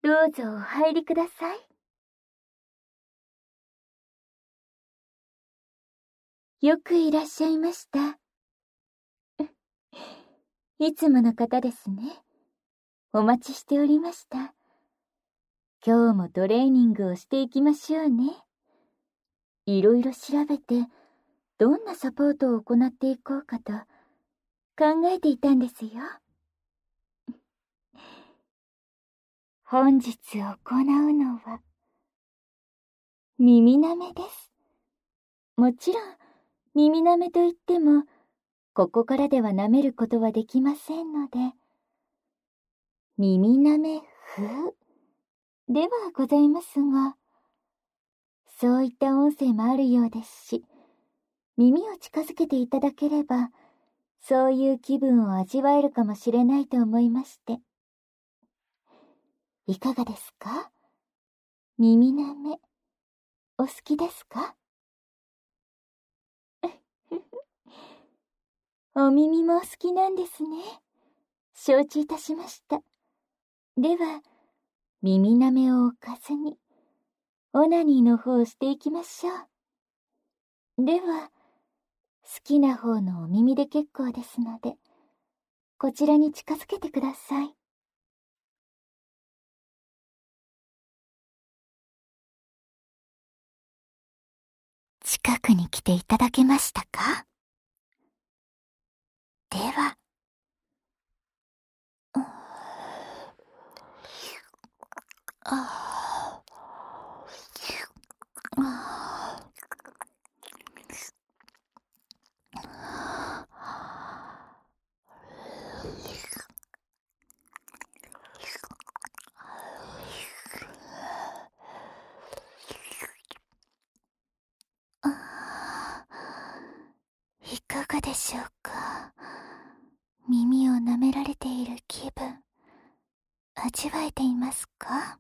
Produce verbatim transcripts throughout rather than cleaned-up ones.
どうぞお入りください。よくいらっしゃいました。いつもの方ですね。お待ちしておりました。今日もトレーニングをしていきましょうね。いろいろ調べて、どんなサポートを行っていこうかと考えていたんですよ。本日行うのは、耳舐めです。もちろん、耳舐めといっても、ここからでは舐めることはできませんので、耳舐め風ではございますが、そういった音声もあるようですし、耳を近づけていただければ、そういう気分を味わえるかもしれないと思いまして。いかがですか？耳舐め、お好きですか？お耳もお好きなんですね。承知いたしました。では、耳舐めを置かずに、オナニーの方をしていきましょう。では、好きな方のお耳で結構ですので、こちらに近づけてください。近くに来ていただけましたか？では、ああいかがでしょうか。耳を舐められている気分、味わえていますか？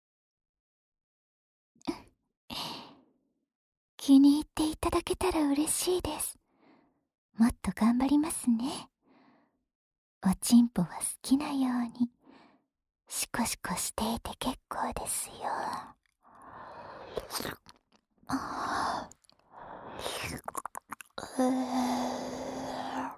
気に入っていただけたら嬉しいです。もっと頑張りますね。おちんぽは好きなように、シコシコしていて結構ですよ。ああ、うー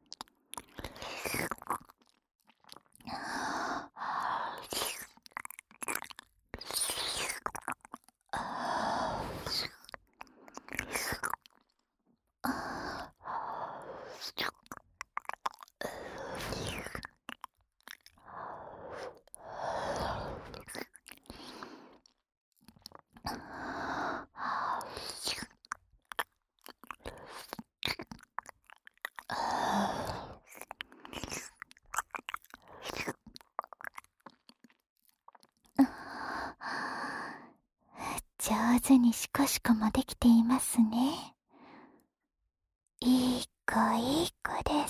上手にシコシコもできていますね。いい子いい子です。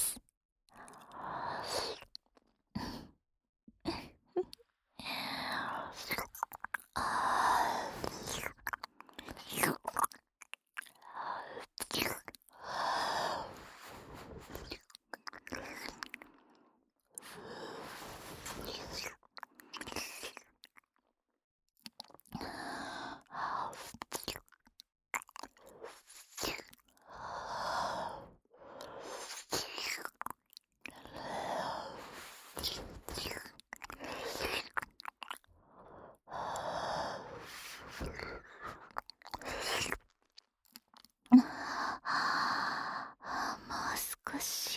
もう少し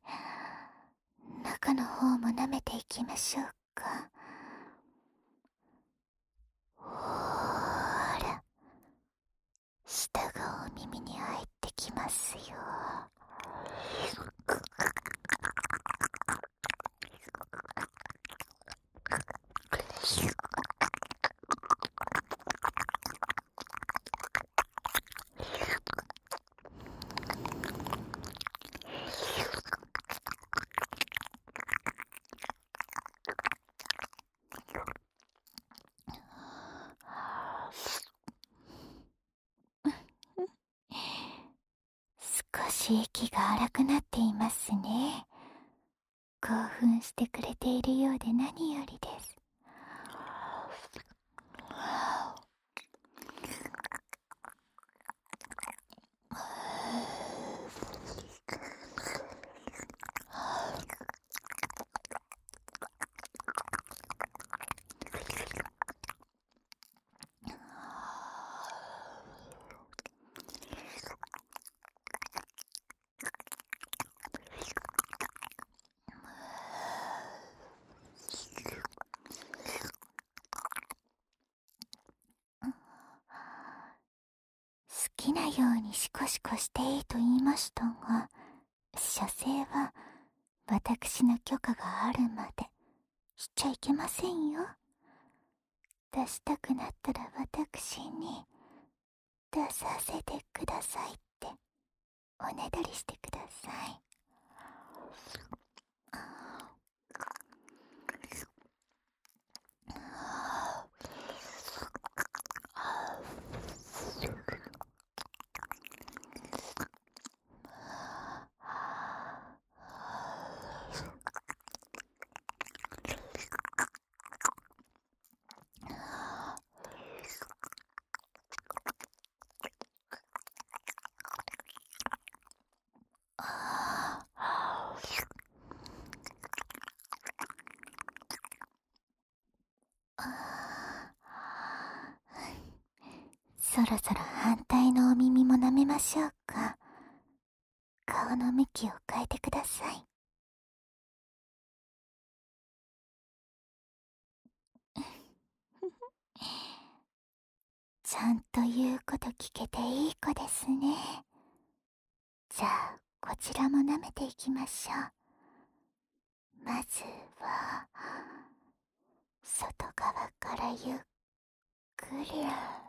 中の方も舐めていきましょうか。ほーら、舌がお耳に入ってきますよ。少し息が荒くなっていますね。興奮してくれているようで何よりです。 ようにシコシコしていいと言いましたが、射精は私の許可があるまでしちゃいけませんよ。出したくなったら私に出させてくださいっておねだりしてください。そろそろ反対のお耳も舐めましょうか。顔の向きを変えてください。ちゃんと言うこと聞けていい子ですね。じゃあこちらも舐めていきましょう。まずは外側からゆっくり。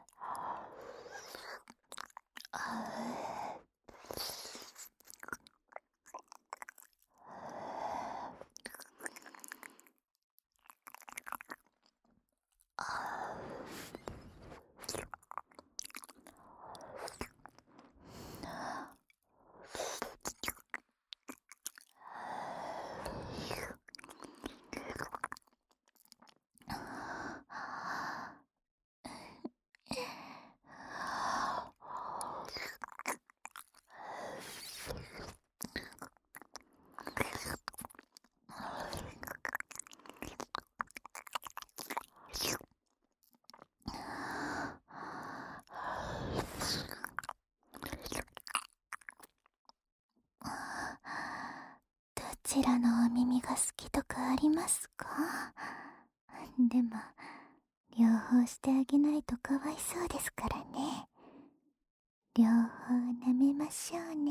どちらのお耳が好きとかありますか？でも両方してあげないとかわいそうですからね。両方舐めましょうね。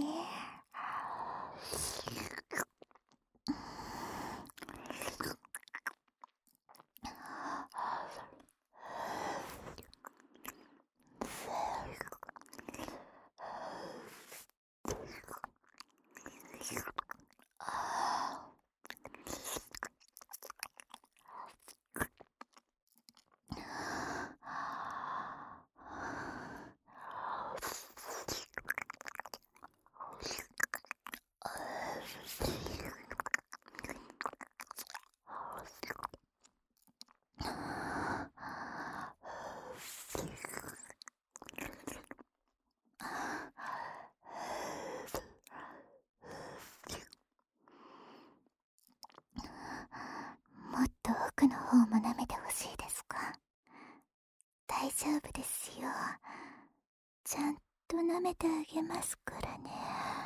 もっと奥の方も舐めてほしいですか？大丈夫ですよ。ちゃんと舐めてあげますからね。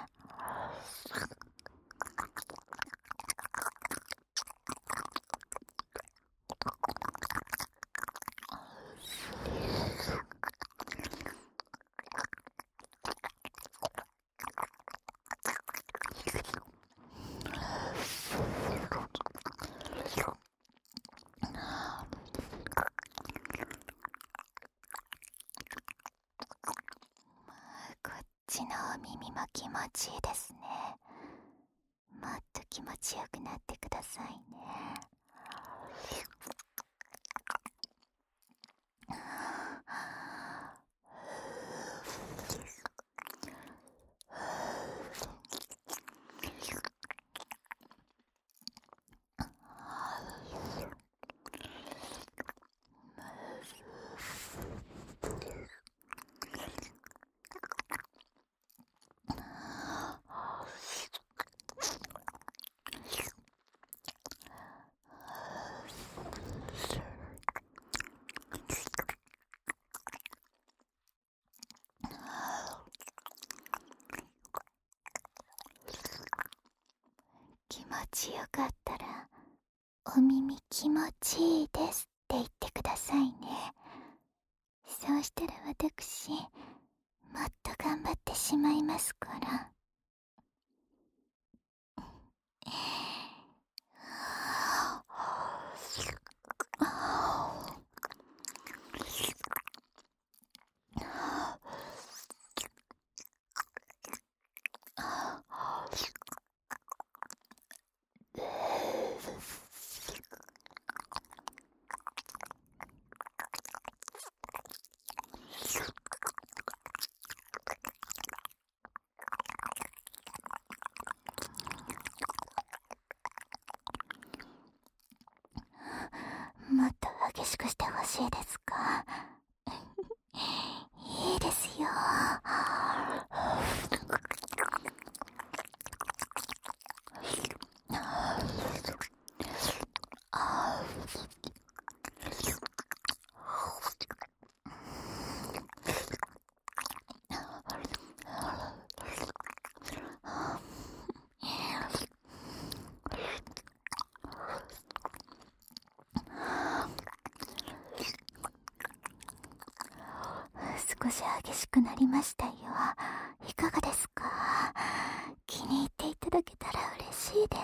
こっちのお耳も気持ちいいですね。もっと気持ちよくなってくださいね。気持ちよかったらお耳気持ちいいですって言ってくださいね。そうしたら私ももっと頑張ってしまいますから。もっと激しくしてほしいですか？いいですよ。少し激しくなりましたよ。いかがですか？気に入っていただけたら嬉しいです。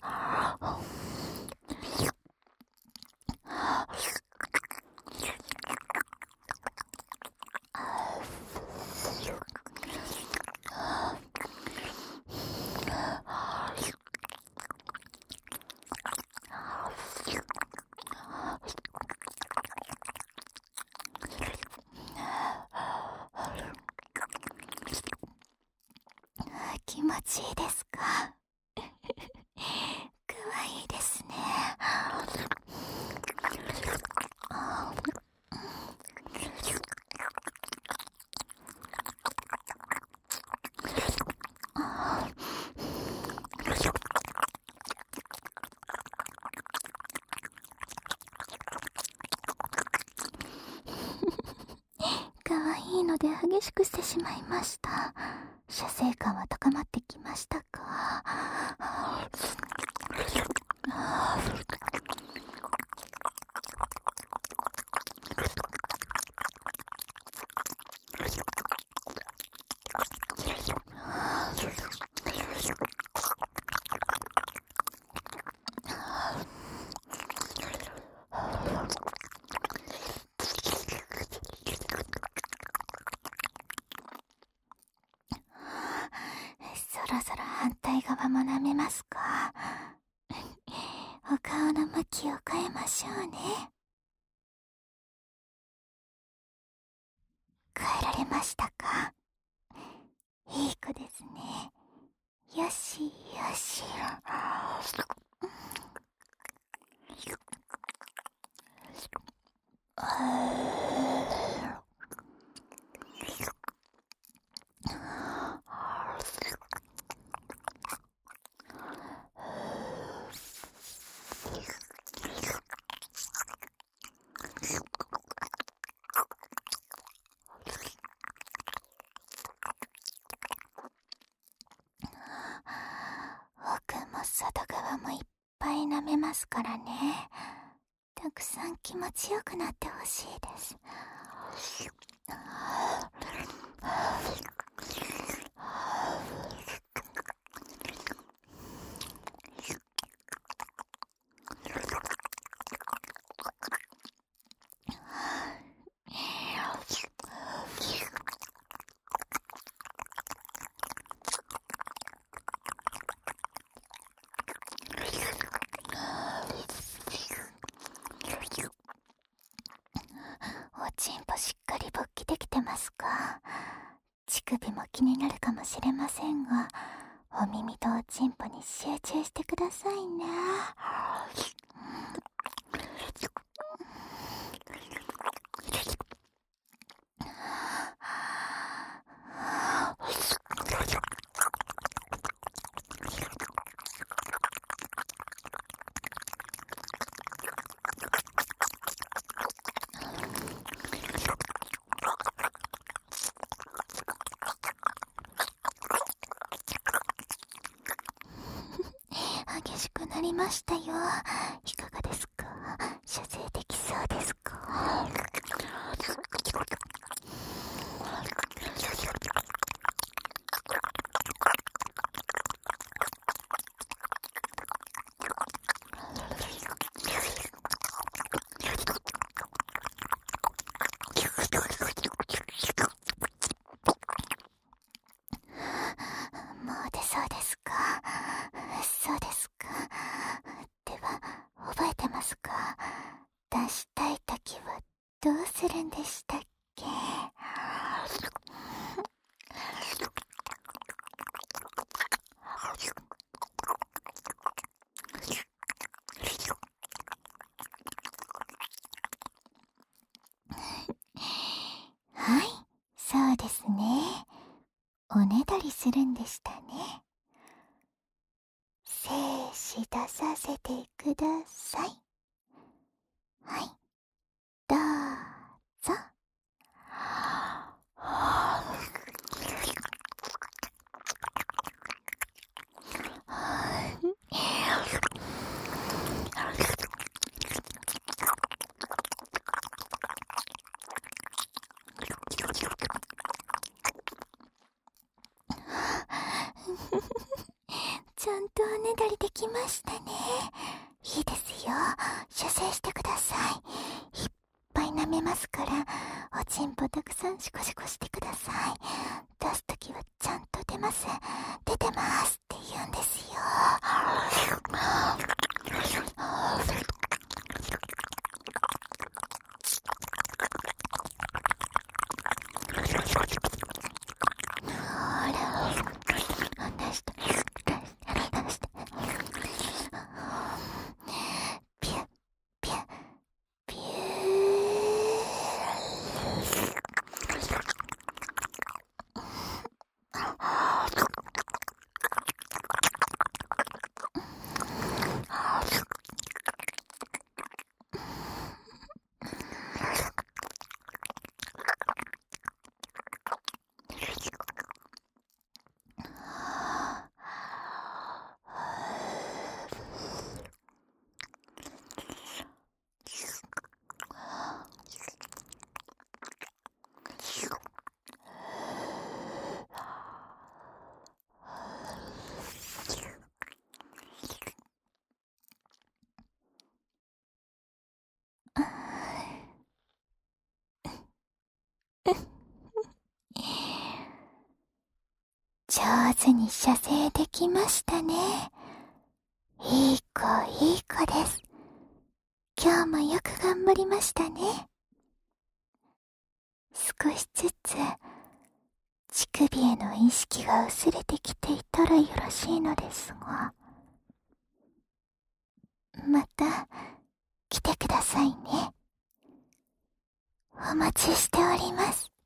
気持ちいいですか？かわいいですね。かわいいので激しくしてしまいました。射精感は高まってきましたか？そろそろ反対側も舐めますか？お顔の向きを変えましょうね。変えられましたか？いい子ですね。よしよし。奥も外側もいっぱい舐めますからね。たくさん気持ちよくなってほしいです。おちんぽしっかり勃起できてますか？乳首も気になるかもしれませんが、お耳とおちんぽに集中してくださいね。激しくなりましたよ。いかがですか？射精できそうですか？ するんでしたね。精子出させてください。はい、どうぞ。ちゃんとおねだりできましたね。いいですよ。射精してください。いっぱい舐めますから、おちんぽたくさんシコシコしてください。出すときはちゃんと出ます。出てますって言うんですよ。ほら、出して、出して、出して。ピュッ、ピュッ、ピュ上手に射精できましたね。いい子、いい子です。今日もよく頑張りましたね。少しずつ乳首への意識が薄れてきていたらよろしいのですが、また来てくださいね。お待ちしております。